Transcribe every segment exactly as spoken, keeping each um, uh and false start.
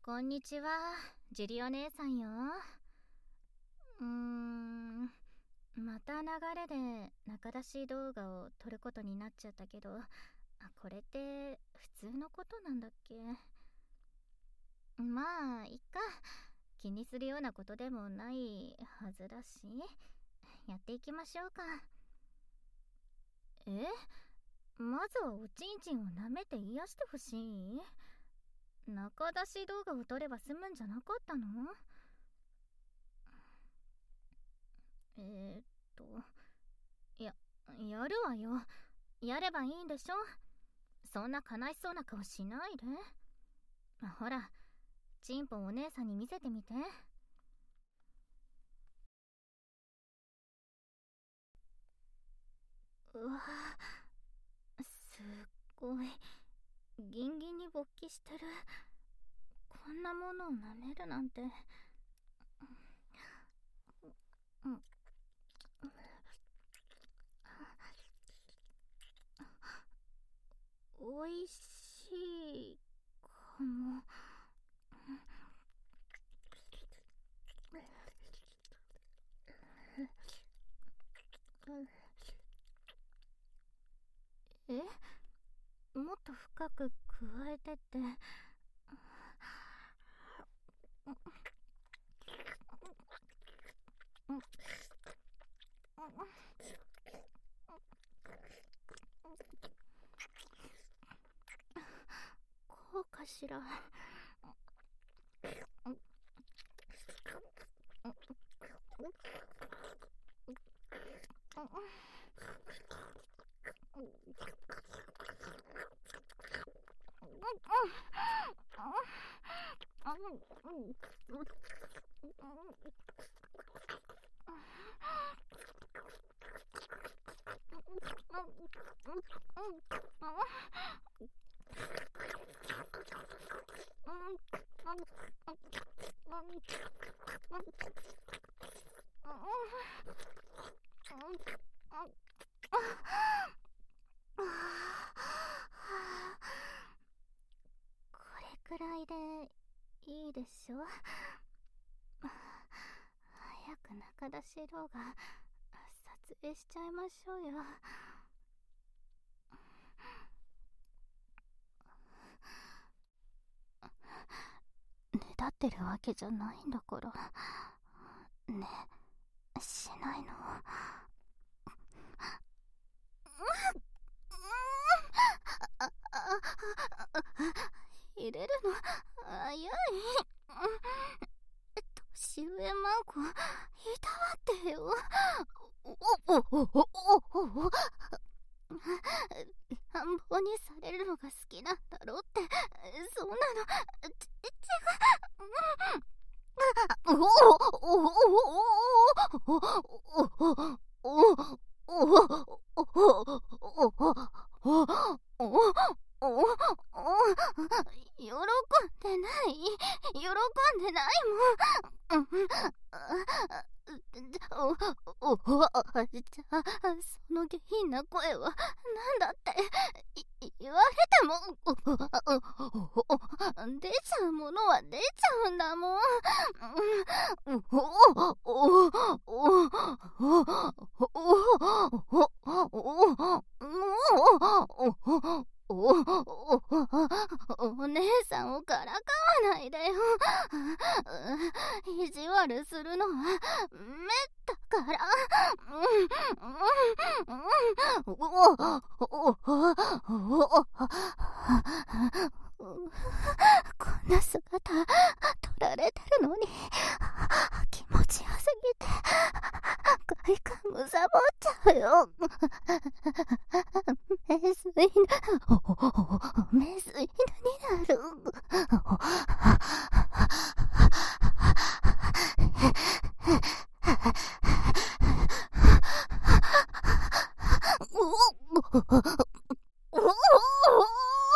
こんにちは、ジュリお姉さんよ。うーん、また流れで仲出し動画を撮ることになっちゃったけど、これって普通のことなんだっけ？まあ、いっか。気にするようなことでもないはずだし、やっていきましょうか。え？まずはおちんちんを舐めて癒してほしい？仲出し動画を撮れば済むんじゃなかったの？えーっとややるわよ。やればいいんでしょ。そんな悲しそうな顔しないで。ほら、チンポお姉さんに見せてみて。うわ、すっごいギンギンに勃起してる。こんなものを舐めるなんて。うん、おいしいかも。え？もっと深く加えてって。こうかしら。これくらいでいいでしょ。早く仲出し動画撮影しちゃいましょうよ。ねだってるわけじゃないんだから。ね、しないの？入れるの早い。年上マンコいたわってよ。おおおおおお乱暴にされるのが好きなんだろうって。そんなのち違う。おおおおお喜んでない。喜んでないもん。おおおじゃあ、その下品な声はなんだって言われても出ちゃうものは出ちゃうんだもん。お姉さんをからかわないでよ。意地悪するのはめったから。こんな姿撮られてるのに気持ちよすぎて快感むさぼっちゃうよ。メス犬メス犬になる。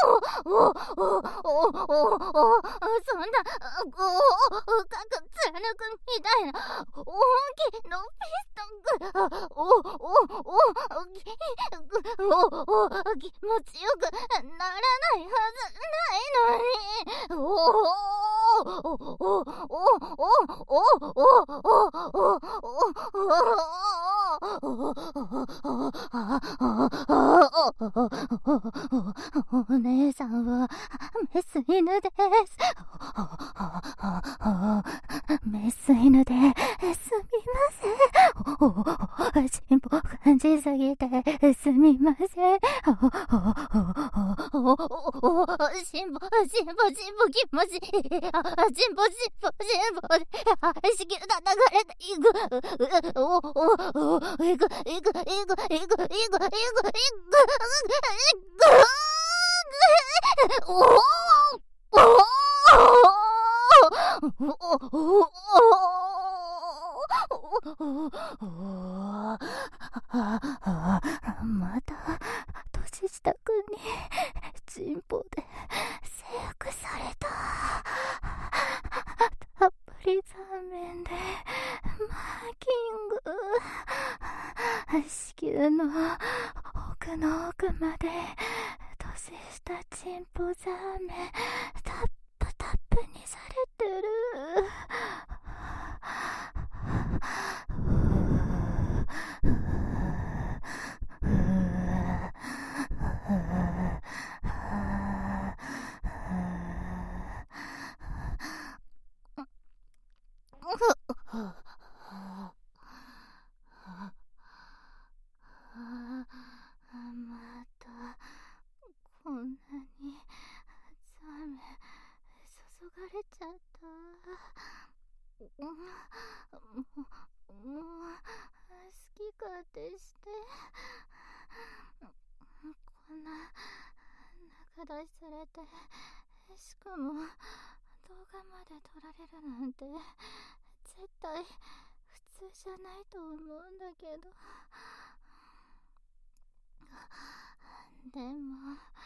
そんな、お、お、深く貫くくんみたいな大きのピストンくおおおおきおお気持ちよくならないはずないのにおおおおおおおおお姉さんはメス犬です。メス犬ですみません。進歩感じすぎてすみません。進歩進歩進歩気持ちいい。進歩進歩進歩で子宮が流れていく。おおおおいくいくいくいくいくいくいくいくいくおおおまた年下くんにチンポで制服された。たっぷり残面でマーキング。子宮の奥の奥まで年下チンポザーメンタップタップにされてる。またこんなにザーメン注がれちゃった。もう、もう好き勝手してこんな中出しされて、しかも動画まで撮られるなんて絶対普通じゃないと思うんだけど。でも